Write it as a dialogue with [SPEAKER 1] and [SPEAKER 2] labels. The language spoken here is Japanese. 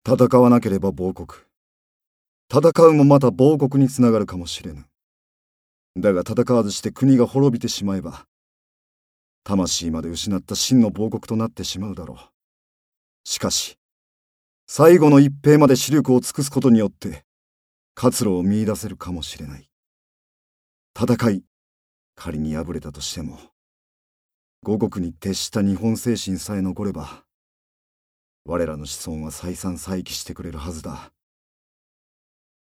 [SPEAKER 1] 戦わなければ亡国。戦うもまた亡国につながるかもしれぬ。だが戦わずして国が滅びてしまえば、魂まで失った真の亡国となってしまうだろう。しかし、最後の一兵まで視力を尽くすことによって、活路を見出せるかもしれない。戦い、仮に敗れたとしても、五国に徹した日本精神さえ残れば、我らの子孫は再三再起してくれるはずだ。